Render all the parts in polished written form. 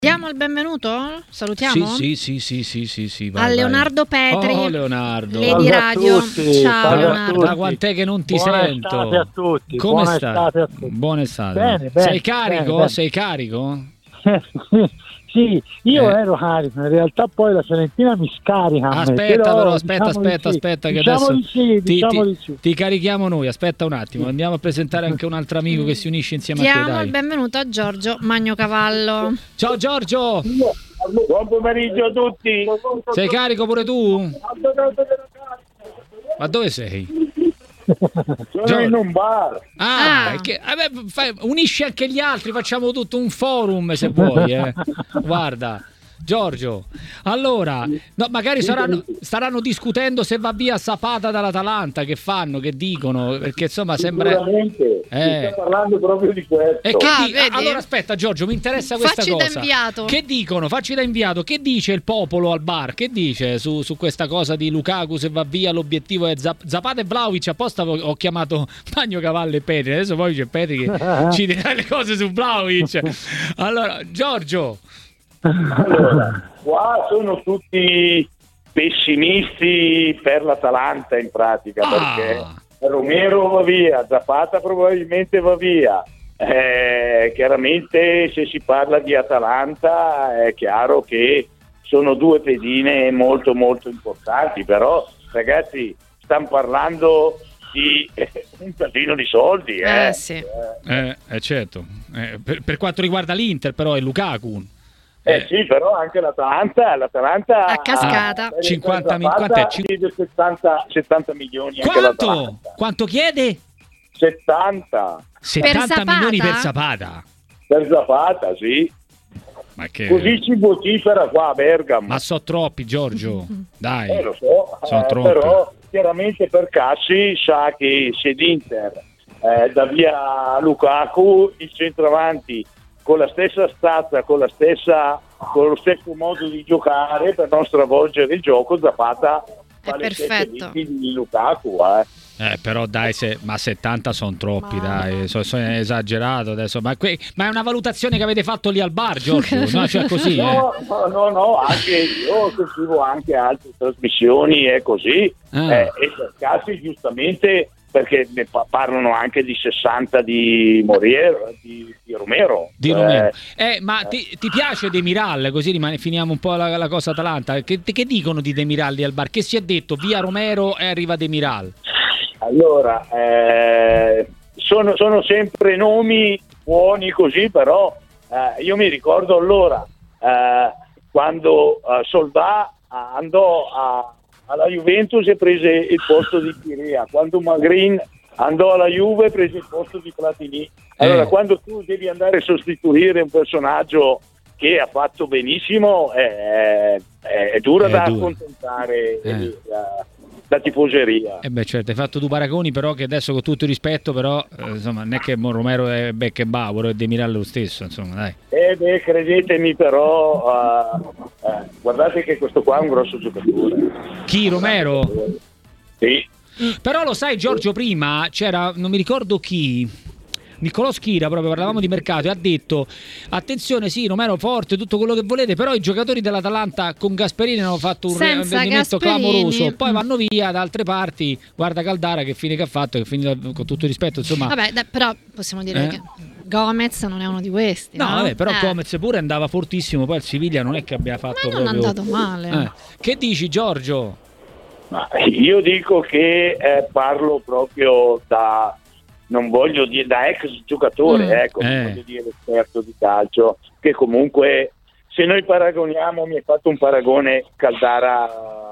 Diamo il benvenuto? Salutiamo? Sì, a Leonardo Petri. Oh, Leonardo. Lady Radio. Ciao Leonardo. Da quant'è che non ti sento? Buona estate a tutti. Come Buona stai? estate a tutti. Buona estate. Bene, Sei carico? bene. Sei carico? Sì, io ero carico, in realtà poi la Fiorentina mi scarica. Aspetta, però, aspetta che adesso diciamo di sì. ti carichiamo noi. Aspetta un attimo, andiamo a presentare anche un altro amico che si unisce insieme a te. Diamo il benvenuto a Giorgio Magnocavallo. Ciao Giorgio! Buon pomeriggio a tutti. Sei carico pure tu? Ma dove sei? Sono in un bar. Unisci anche gli altri, facciamo tutto un forum se vuoi. Guarda, Giorgio, allora, no, magari staranno discutendo se va via Zapata dall'Atalanta, che fanno, che dicono, perché insomma sembra... Sicuramente, si sta parlando proprio di questo. E allora aspetta Giorgio, mi interessa questa Facci cosa. da inviato. Che dicono? Facci da inviato. Che dice il popolo al bar? Che dice su questa cosa di Lukaku se va via? L'obiettivo è Zapata e Vlahovic. Apposta ho chiamato Magnocavallo e Petri. Adesso poi c'è Petri che ci dirà le cose su Vlahovic. Allora, Giorgio. Allora, qua sono tutti pessimisti per l'Atalanta in pratica, perché Romero va via, Zapata probabilmente va via. Chiaramente se si parla di Atalanta è chiaro che sono due pedine molto molto importanti, però ragazzi stanno parlando di un casino di soldi. Sì. Certo. Per quanto riguarda l'Inter però è Lukaku. Sì, però anche l'Atalanta a cascata. 50 milioni. 70 milioni. Quanto chiede? 70 milioni per Zapata. Per Zapata, sì. Ma che... Così ci vocifera qua a Bergamo. Ma so troppi, Giorgio. Dai. Lo so, sono troppi. Però chiaramente per Cassi sa che se l'Inter dà via Lukaku, il centravanti con la stessa stazza, con lo stesso modo di giocare, per non stravolgere il gioco, Zapata fa le perfetto di Lukaku. Però dai, ma 70 sono troppi, dai, sono esagerato adesso. Ma è una valutazione che avete fatto lì al bar, Giorgio? No, cioè così. No, anche io seguivo anche altre trasmissioni e così. E per Cassi giustamente, perché ne parlano anche di 60 di Romero. Ma ti piace Demiral? Così finiamo un po' la cosa Atalanta. Che dicono di Demiral lì al bar? Che si è detto via Romero e arriva Demiral? Allora, sono sempre nomi buoni così, però io mi ricordo allora quando Soldà andò alla Juventus e prese il posto di Chirea, quando Magrin andò alla Juve e prese il posto di Platini. Allora, quando tu devi andare a sostituire un personaggio che ha fatto benissimo, è dura da accontentare la tifoseria. Certo, hai fatto due paragoni, però che adesso con tutto il rispetto, però insomma, non è che Romero è Beckenbauer e Demiral lo stesso, insomma, dai. Credetemi, però guardate che questo qua è un grosso giocatore. Chi, Romero? Sì. Però lo sai, Giorgio, prima c'era, non mi ricordo chi, Niccolò Schira, proprio parlavamo di mercato, e ha detto attenzione, sì, Romero forte, tutto quello che volete, però i giocatori dell'Atalanta con Gasperini hanno fatto un rendimento clamoroso, poi vanno via da altre parti. Guarda Caldara che fine che ha fatto, che finito, con tutto il rispetto, insomma. Vabbè, però possiamo dire che Gomez non è uno di questi, no? Vabbè, però Gomez pure andava fortissimo, poi al Siviglia non è che abbia fatto non è andato male. Che dici, Giorgio? Ma io dico che parlo proprio non voglio dire da ex giocatore, non voglio dire esperto di calcio, che comunque se noi paragoniamo, mi hai fatto un paragone Caldara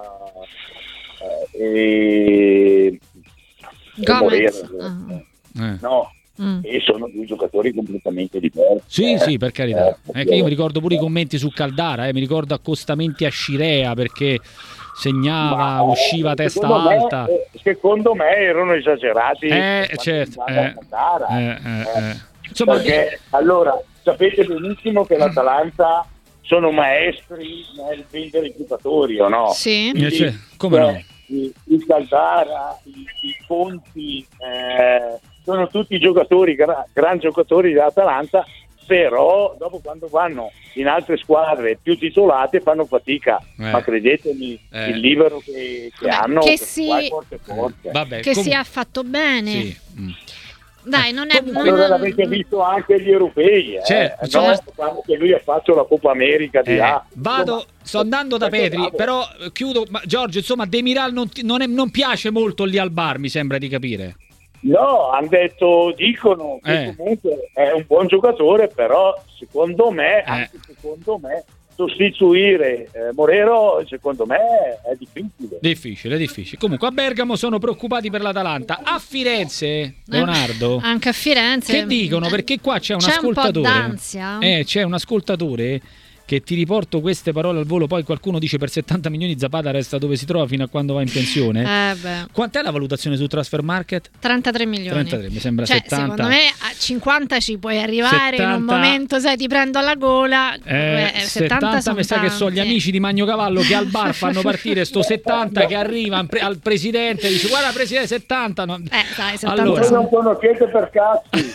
e Gomez. No, e sono due giocatori completamente diversi. Sì, per carità. Che io mi ricordo pure i commenti su Caldara, mi ricordo accostamenti a Scirea perché segnava, usciva a testa alta. Secondo me erano esagerati. Certo. Insomma, perché allora sapete benissimo che l'Atalanta sono maestri nel vendere i giocatori, o no? Sì. Quindi, come no? Il Caldara, i Conti, sono tutti giocatori, gran giocatori dell'Atalanta, però dopo quando vanno in altre squadre più titolate fanno fatica, ma credetemi il libero che hanno che forte. Che sia fatto bene. Sì. Dai, non è. Allora l'avete visto anche gli europei, quando che lui ha fatto la Coppa America di là. Sto andando da Petri, però chiudo. Ma Giorgio, insomma, Demiral non piace molto lì al bar, mi sembra di capire. No, dicono che comunque è un buon giocatore, però secondo me sostituire Morero, secondo me, è difficile. Difficile. Comunque a Bergamo sono preoccupati per l'Atalanta. A Firenze, Leonardo? Anche a Firenze. Che dicono? Perché qua c'è un ascoltatore. Un po' d'ansia. C'è un ascoltatore che ti riporto queste parole al volo, poi qualcuno dice per 70 milioni Zapata resta dove si trova fino a quando va in pensione. Quant'è la valutazione su Transfer Market? 33 milioni. 33, mi sembra 70. Secondo me a 50 ci puoi arrivare 70, in un momento, sai, ti prendo alla gola. 70 mi sa che sono gli amici di Magno Cavallo che al bar fanno partire sto 70 che arriva al presidente e dice guarda presidente 70. No. Dai, 70 allora non conoscete per cazzi.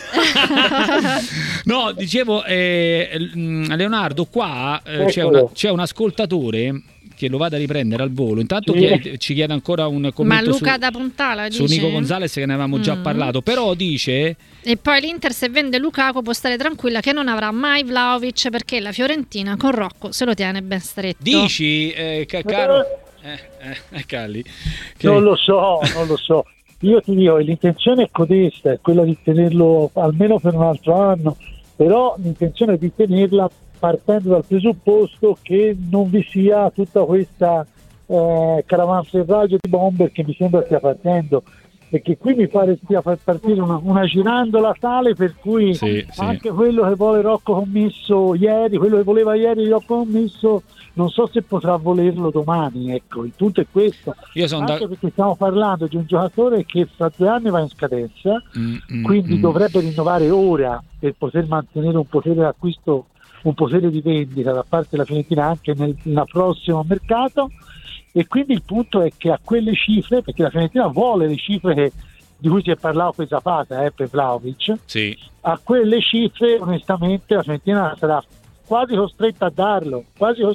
No, dicevo Leonardo, qua c'è un ascoltatore che lo vado a riprendere al volo. Intanto ci chiede ancora un commento. Ma Luca da Pontala dice? Su Nico Gonzalez, che ne avevamo già parlato, però dice. E poi l'Inter, se vende Lukaku, può stare tranquilla che non avrà mai Vlahovic, perché la Fiorentina con Rocco se lo tiene ben stretto. Dici, caro Calli, che... non lo so. Io ti dico, l'intenzione è codesta, è quella di tenerlo almeno per un altro anno, però l'intenzione è di tenerla partendo dal presupposto che non vi sia tutta questa caravansellaggio di bomber che mi sembra stia partendo, e che qui mi pare stia per partire una girandola tale per cui anche quello che vuole Rocco Commisso ieri, quello che voleva ieri Rocco Commisso, non so se potrà volerlo domani. Ecco, il punto è questo. Perché stiamo parlando di un giocatore che fra 2 anni va in scadenza, quindi dovrebbe rinnovare ora per poter mantenere un potere d'acquisto, un potere di vendita da parte della Fiorentina anche nel prossimo mercato, e quindi il punto è che a quelle cifre, perché la Fiorentina vuole le cifre di cui si è parlato per Zapata, per Vlahovic, a quelle cifre onestamente la Fiorentina sarà quasi costretta a darlo.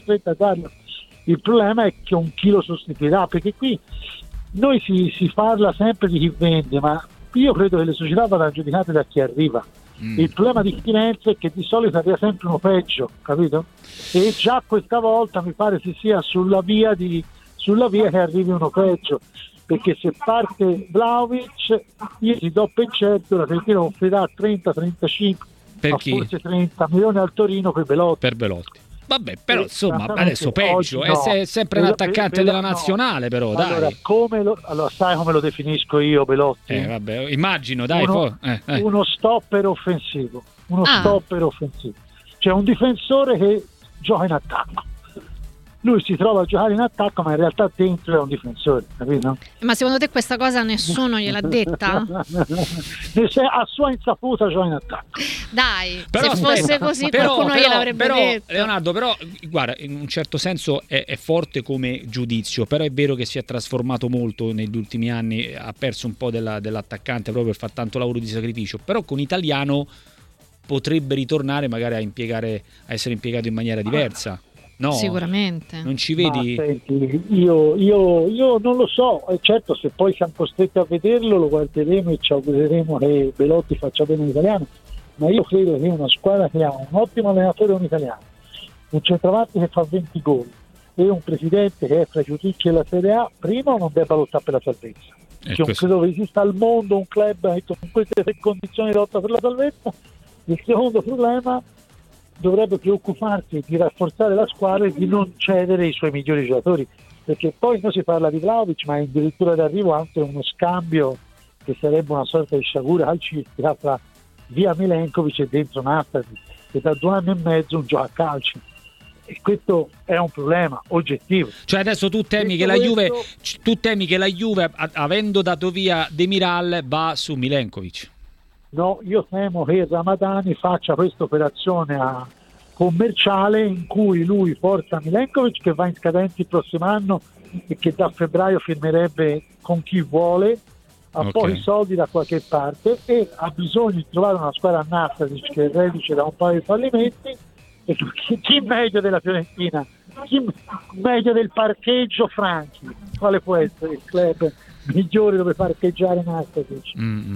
Il problema è che un chi lo sostituirà, perché qui noi si parla sempre di chi vende, ma io credo che le società vadano giudicate da chi arriva. Il problema di Firenze è che di solito arriva sempre uno peggio, capito? E già questa volta mi pare si sia sulla via che arrivi uno peggio, perché se parte Vlahovic io ti do per certo la Fiorentina offrirà 30-35 forse 30 milioni al Torino per Belotti. Vabbè, però insomma adesso peggio è sempre un attaccante della nazionale, però dai. Allora sai come lo definisco io Belotti? Vabbè, immagino, dai. Uno stopper offensivo. Cioè un difensore che gioca in attacco. Lui si trova a giocare in attacco, ma in realtà dentro è un difensore, capito? Ma secondo te questa cosa nessuno gliel'ha detta? A sua insaputa gioca in attacco. Dai, se fosse così qualcuno gliel'avrebbe detto. Leonardo, però, guarda, in un certo senso è forte come giudizio, però è vero che si è trasformato molto negli ultimi anni, ha perso un po' dell'attaccante proprio per far tanto lavoro di sacrificio, però con Italiano potrebbe ritornare magari a essere impiegato in maniera diversa. No, sicuramente. Non ci vedi? Senti, io non lo so, certo se poi siamo costretti a vederlo lo guarderemo e ci augureremo che Belotti faccia bene l'italiano, ma io credo che una squadra che ha un ottimo allenatore, un italiano, un centravanti che fa 20 gol e un presidente che è fra i più ricchi della Serie A, prima non debba lottare per la salvezza. Non credo che esista al mondo un club che con queste 3 condizioni lotta per la salvezza. Il secondo problema, dovrebbe preoccuparsi di rafforzare la squadra e di non cedere i suoi migliori giocatori, perché poi non si parla di Vlahovic, ma è addirittura d'arrivo anche uno scambio che sarebbe una sorta di sciagura calcistica tra via Milenkovic e dentro Nastasi, che da 2 anni e mezzo non gioca a calcio, e questo è un problema oggettivo. Cioè adesso tu temi che la Juve avendo dato via Demiral va su Milenkovic? No, io temo che Ramadani faccia questa operazione commerciale in cui lui porta Milenkovic, che va in scadenza il prossimo anno e che da febbraio firmerebbe con chi vuole, ha pochi soldi da qualche parte e ha bisogno di trovare una squadra a Nastasic che è reduce da un paio di fallimenti, e chi meglio della Fiorentina, chi meglio del parcheggio Franchi, quale può essere il club migliore dove parcheggiare Nastasic?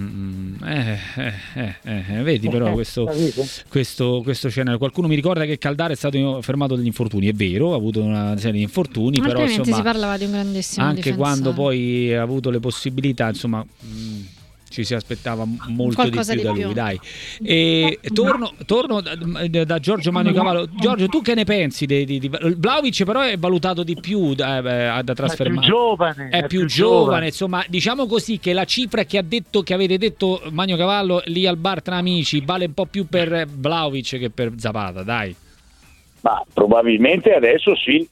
Vedi però questo scenario. Qualcuno mi ricorda che Caldara è stato fermato dagli infortuni, è vero, ha avuto una serie di infortuni, però altrimenti insomma si parlava di un grandissimo anche difensore. quando poi ha avuto le possibilità, insomma ci si aspettava molto Qualcosa di più da di più. lui, dai. E torno da Giorgio Magno Cavallo. Giorgio, tu che ne pensi di Vlahovic? Però è valutato di più da trasfermare, è più giovane, insomma, diciamo così che la cifra che avete detto Magno Cavallo lì al bar tra amici vale un po' più per Vlahovic che per Zapata, dai. Ma probabilmente adesso sì,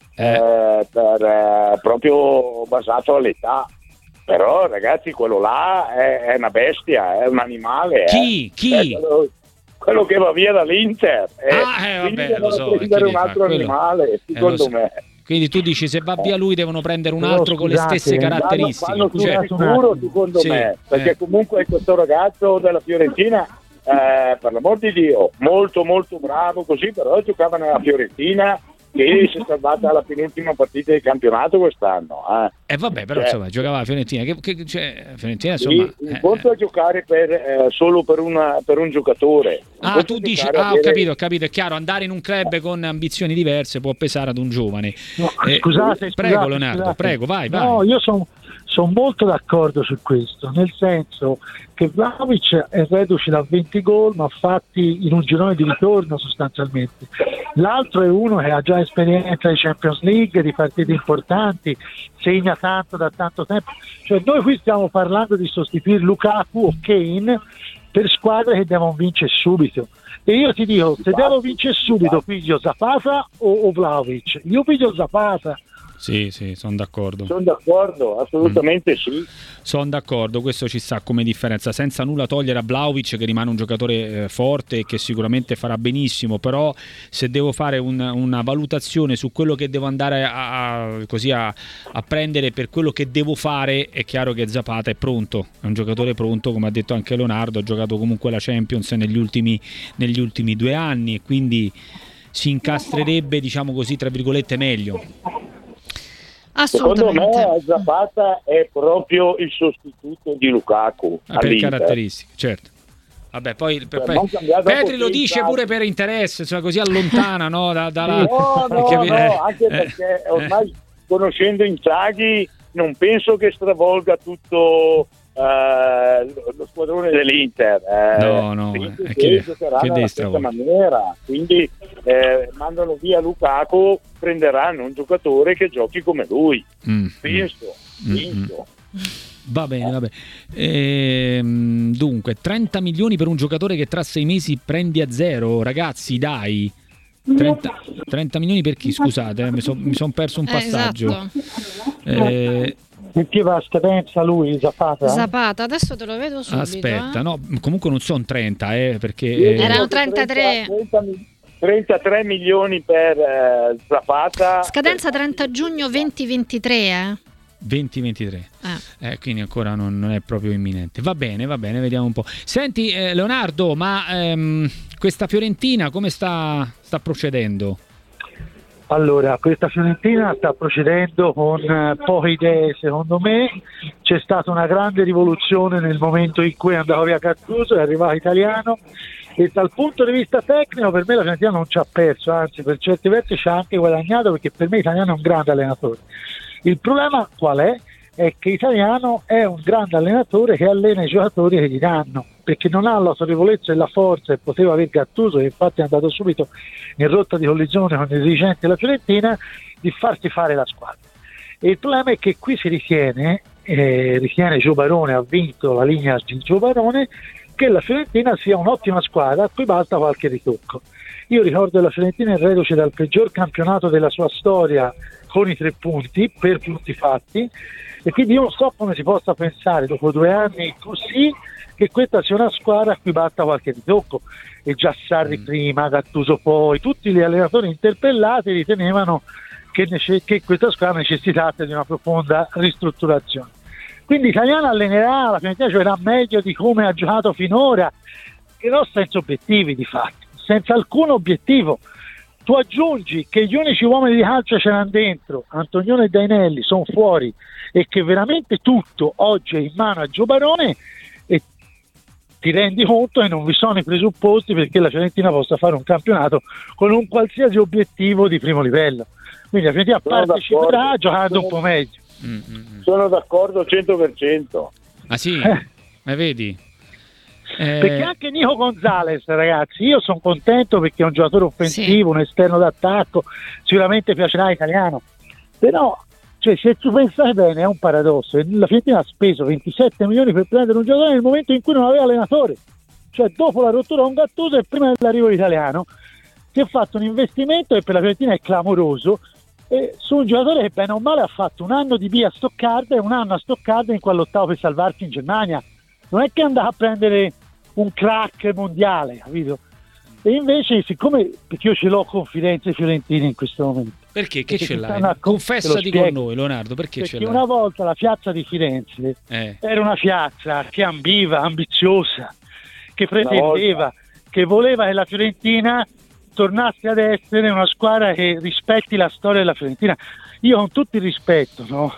proprio basato all'età. Però ragazzi, quello là è una bestia, è un animale. Chi? Quello che va via dall'Inter. Vabbè, lo so. Un altro animale, secondo me. Quindi tu dici se va via lui devono prendere un altro con le stesse caratteristiche. Vanno sicuro, secondo me, perché comunque questo ragazzo della Fiorentina, per l'amor di Dio, molto molto bravo così, però giocava nella Fiorentina che si è salvata alla penultima partita di campionato quest'anno. Vabbè, però insomma giocava la Fiorentina, Fiorentina insomma. Un conto a giocare solo per un giocatore. Tu dici, ho capito, è chiaro, andare in un club con ambizioni diverse può pesare ad un giovane. No, scusate, prego Leonardo, prego, vai. No, io sono molto d'accordo su questo, nel senso che Vlahovic è reduce da 20 gol ma fatti in un girone di ritorno sostanzialmente. L'altro è uno che ha già esperienza di Champions League, di partite importanti, segna tanto da tanto tempo. Cioè noi qui stiamo parlando di sostituire Lukaku o Kane per squadre che devono vincere subito. E io ti dico, se devo vincere subito piglio Zapata o Vlahovic. Io piglio Zapata. Sì, sono d'accordo. Sono d'accordo, assolutamente sì. Sono d'accordo, questo ci sta come differenza, senza nulla togliere a Vlahovic che rimane un giocatore forte e che sicuramente farà benissimo, però se devo fare una valutazione su quello che devo andare a prendere per quello che devo fare, è chiaro che Zapata è pronto, è un giocatore pronto, come ha detto anche Leonardo, ha giocato comunque la Champions negli ultimi 2 anni e quindi si incastrerebbe, diciamo così, tra virgolette, meglio. Secondo me Zapata è proprio il sostituto di Lukaku per caratteristiche, certo. Vabbè, poi Petri lo dice pure per interesse, cioè così allontana, no? No, anche perché ormai conoscendo Inzaghi non penso che stravolga tutto lo squadrone dell'Inter. No, è che deve stravolgere. Maniera. Quindi mandano via Lukaku, prenderanno un giocatore che giochi come lui. Penso. Va bene. Dunque 30 milioni per un giocatore che tra 6 mesi prendi a zero, ragazzi, dai. 30 milioni per chi? Scusate, mi son perso un passaggio. Esatto. Che va a scadenza lui, Zapata? Adesso te lo vedo subito. Aspetta, no, comunque non sono 30, perché erano 33. 33 milioni per Zapata. Scadenza 30 giugno 2023, 2023. Quindi ancora non è proprio imminente. Va bene, vediamo un po'. Senti Leonardo, ma questa Fiorentina come sta procedendo? Allora, questa Fiorentina sta procedendo con poche idee, secondo me. C'è stata una grande rivoluzione nel momento in cui è andato via Gattuso, è arrivato Italiano, e dal punto di vista tecnico per me la Fiorentina non ci ha perso, anzi per certi versi ci ha anche guadagnato, perché per me Italiano è un grande allenatore. Il problema qual è? È che Italiano è un grande allenatore che allena i giocatori che gli danno, perché non ha l'autorevolezza e la forza che poteva aver Gattuso, che infatti è andato subito in rotta di collisione con i dirigenti della Fiorentina, di farsi fare la squadra. E il problema è che qui si ritiene Gio Barone, ha vinto la linea di Gio Barone, che la Fiorentina sia un'ottima squadra a cui basta qualche ritocco. Io ricordo che la Fiorentina è reduce dal peggior campionato della sua storia con i 3 punti per punti fatti, e quindi io non so come si possa pensare dopo 2 anni così che questa sia una squadra a cui batta qualche ritocco. E già Sarri prima, Gattuso poi, tutti gli allenatori interpellati ritenevano che questa squadra necessitasse di una profonda ristrutturazione. Quindi Italiano allenerà, la Fiorentina giocherà meglio di come ha giocato finora, però senza obiettivi di fatto, senza alcun obiettivo. Tu aggiungi che gli unici uomini di calcio c'erano dentro, Antonione e Dainelli, sono fuori, e che veramente tutto oggi è in mano a Gio Barone, e ti rendi conto che non vi sono i presupposti perché la Fiorentina possa fare un campionato con un qualsiasi obiettivo di primo livello. Quindi la Fiorentina parteciperà giocando un po' meglio. Sono d'accordo al 100%. Ah sì? Ma vedi? Perché anche Nico Gonzalez, ragazzi, io sono contento perché è un giocatore offensivo, un esterno d'attacco, sicuramente piacerà Italiano, però cioè, se tu pensate bene è un paradosso. La Fiorentina ha speso 27 milioni per prendere un giocatore nel momento in cui non aveva allenatore, cioè dopo la rottura con Gattuso e prima dell'arrivo Italiano, si è fatto un investimento che per la Fiorentina è clamoroso, su un giocatore che bene o male ha fatto un anno di B a Stoccarda e un anno a Stoccarda in cui ha lottato per salvarsi in Germania. Non è che andava a prendere un crack mondiale, capito? E invece, siccome, perché io ce l'ho con Firenze e Fiorentina in questo momento. Perché ce l'hai? Confessati con noi, Leonardo, perché ce l'hai? Una volta la piazza di Firenze era una piazza che ambiva, ambiziosa, che pretendeva, che voleva che la Fiorentina tornasse ad essere una squadra che rispetti la storia della Fiorentina. Io con tutto il rispetto, no?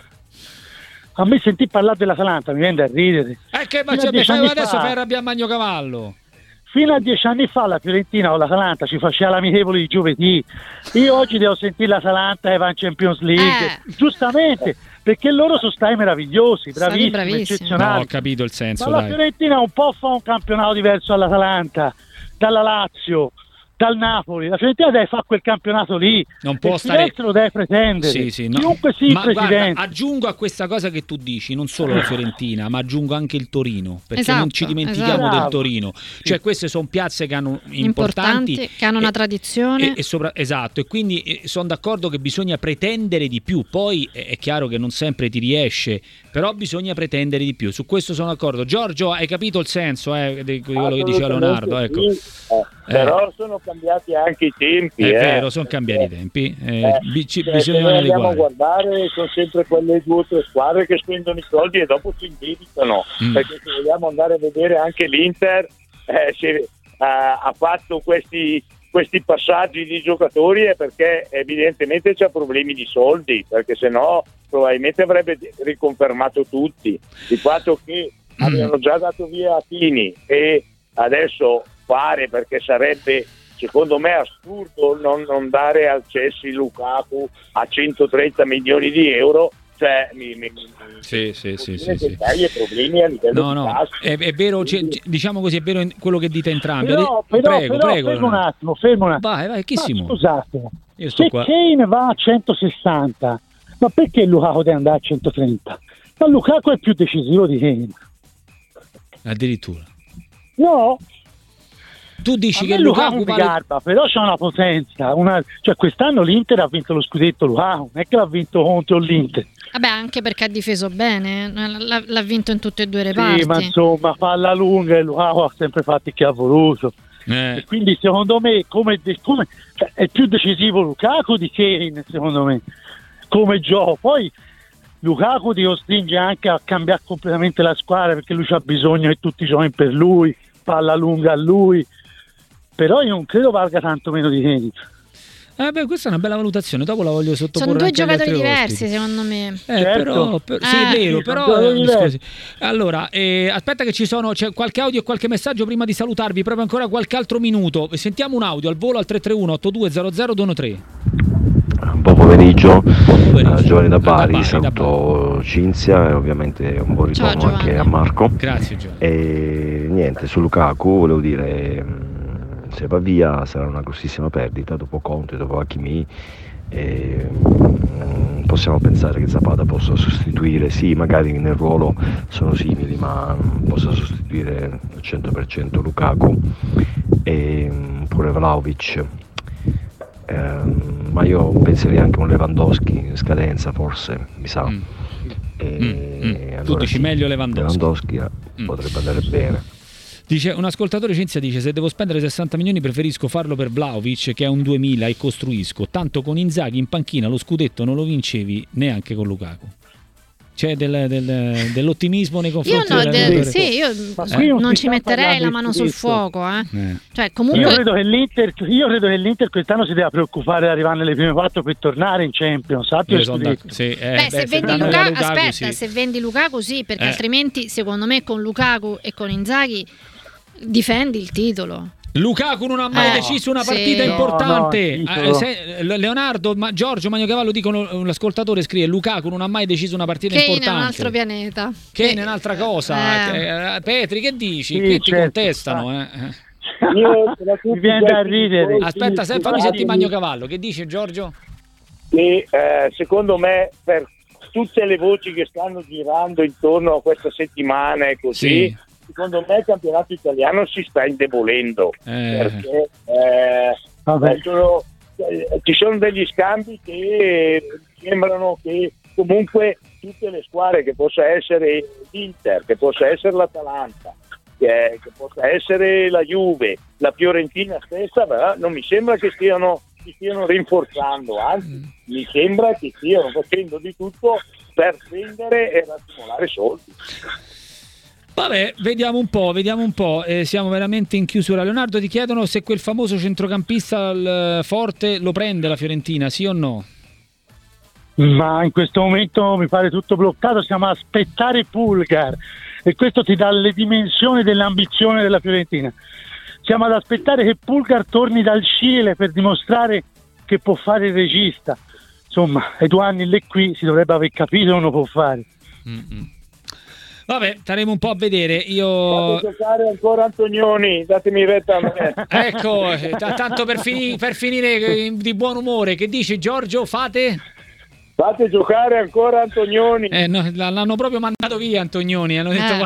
A me sentì parlare dell'Atalanta mi viene da ridere. Ma adesso fai arrabbiare Magnocavallo. Fino a 10 anni fa la Fiorentina o l'Atalanta ci faceva l'amichevole di giovedì. Io oggi devo sentire l'Atalanta che va in Champions League, giustamente, perché loro sono stati meravigliosi, bravissimi, eccezionali. No, ho capito il senso. Ma la Fiorentina un po' fa un campionato diverso dall'Atalanta, dalla Lazio, dal Napoli. La Fiorentina deve fare quel campionato lì, non può stare, lo deve pretendere, chiunque sia il presidente. Guarda, aggiungo a questa cosa che tu dici non solo la Fiorentina ma aggiungo anche il Torino, perché non ci dimentichiamo del Torino, cioè queste sono piazze che hanno importanti che hanno una tradizione e quindi sono d'accordo che bisogna pretendere di più. Poi è chiaro che non sempre ti riesce, però bisogna pretendere di più, su questo sono d'accordo. Giorgio, hai capito il senso di quello che diceva Leonardo? Ecco. Però sono cambiati anche i tempi. È vero, sono cambiati i tempi. Bisogna andiamo a guardare, sono sempre quelle 2 o 3 squadre che spendono i soldi e dopo si indebitano. Perché se vogliamo andare a vedere anche l'Inter, ha fatto questi passaggi di giocatori è perché evidentemente c'ha problemi di soldi, perché sennò probabilmente avrebbe riconfermato tutti. Il fatto che abbiano già dato via Tini e adesso fare, perché sarebbe secondo me assurdo non dare al Chelsea Lukaku a 130 milioni di euro, cioè sì. e problemi a livello di tasso. È vero, diciamo così, è vero quello che dite entrambi. Però prego, fermo un attimo. Vai, chissimo. Scusate, io sto se qua. Kane va a 160, ma perché Lukaku deve andare a 130? Ma Lukaku è più decisivo di Kane. Addirittura. No. Tu dici che Lukaku garba, però c'ha una potenza, cioè quest'anno l'Inter ha vinto lo scudetto Lukaku, non è che l'ha vinto contro l'Inter. Vabbè, anche perché ha difeso bene, l'ha vinto in tutte e 2 le parti. Sì, ma insomma, palla lunga e Lukaku ha sempre fatto il che ha voluto. E quindi secondo me cioè, è più decisivo Lukaku di Kane, secondo me, come gioco. Poi Lukaku ti costringe anche a cambiare completamente la squadra, perché lui c'ha bisogno che tutti giochino per lui, palla lunga a lui. Però io non credo valga tanto meno di Kenny. Questa è una bella valutazione, dopo la voglio sottoporre. Sono 2 anche giocatori diversi, ospiti. secondo me. Certo. Sì, è vero, però scusi. Allora, aspetta che c'è qualche audio e qualche messaggio prima di salutarvi, proprio ancora qualche altro minuto. Sentiamo un audio al volo al 331-8200-213. Buon pomeriggio. Giovanni da Bari, saluto Cinzia e ovviamente un buon ritorno anche a Marco. Grazie Giovanni. E niente, su Lukaku volevo dire, se va via sarà una grossissima perdita dopo Conte, dopo Hakimi, e possiamo pensare che Zapata possa sostituire, sì, magari nel ruolo sono simili, ma possa sostituire al 100% Lukaku, e pure Vlahovic, ma io penserei anche un Lewandowski in scadenza, forse, mi sa. Allora, tu dici meglio Lewandowski potrebbe andare bene. Dice un ascoltatore, Cinzia dice: se devo spendere 60 milioni preferisco farlo per Vlahovic, che è un 2000 e costruisco, tanto con Inzaghi in panchina lo scudetto non lo vincevi neanche con Lukaku. C'è dell'ottimismo nei confronti Io no, dell'allenatore. io non ci metterei la mano sul fuoco. Cioè, comunque... Io credo che l'Inter quest'anno si deve preoccupare di arrivare nelle prime 4 per tornare in Champions. Se vendi Lukaku sì, perché altrimenti secondo me con Lukaku e con Inzaghi difendi il titolo. Lukaku non ha mai deciso una partita importante. Leonardo, Giorgio Magnocavallo dicono, l'ascoltatore scrive: Lukaku non ha mai deciso una partita importante. Che in un altro pianeta. Che in un'altra cosa. Petri, che dici? Che ti contestano? Mi viene da ridere. Aspetta, fammi sentire Magnocavallo. Che dice Giorgio? E secondo me, per tutte le voci che stanno girando intorno a questa settimana e così, secondo me il campionato italiano si sta indebolendo perché ci sono degli scambi che sembrano che comunque tutte le squadre, che possa essere l'Inter, che possa essere l'Atalanta, che possa essere la Juve, la Fiorentina stessa, non mi sembra che stiano rinforzando, anzi mi sembra che stiano facendo di tutto per vendere e raccimolare soldi. Vabbè, vediamo un po'. Siamo veramente in chiusura. Leonardo, ti chiedono se quel famoso centrocampista forte lo prende la Fiorentina, sì o no? Ma in questo momento mi pare tutto bloccato, stiamo a aspettare Pulgar e questo ti dà le dimensioni dell'ambizione della Fiorentina. Siamo ad aspettare che Pulgar torni dal Cile per dimostrare che può fare il regista. Insomma, ai 2 anni lì qui si dovrebbe aver capito che non lo può fare. Vabbè, staremo un po' a vedere. Fate giocare ancora Antonioni, datemi retta a me. Ecco, tanto per finire di buon umore, che dici Giorgio? Fate giocare ancora Antonioni. No, l'hanno proprio mandato via Antonioni, hanno detto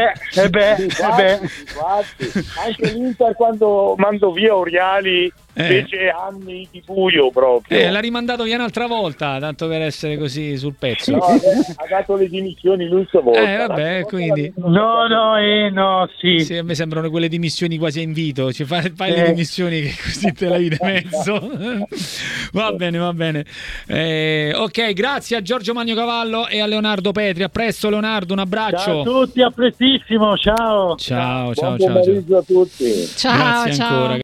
Infatti, anche l'Inter quando mandò via Oriali fece anni di buio proprio. L'ha rimandato via un'altra volta, tanto per essere così sul pezzo. No, ha dato le dimissioni lui stavolta. Vabbè, quindi sì, a me sembrano quelle dimissioni quasi a invito, cioè fai le dimissioni che così te la vedi mezzo. Va bene. Ok, grazie a Giorgio Magnocavallo e a Leonardo Petri. A presto Leonardo, un abbraccio. Ciao a tutti, a prestissimo, ciao. Ciao. Buon pomeriggio a tutti. Ciao. Grazie ancora.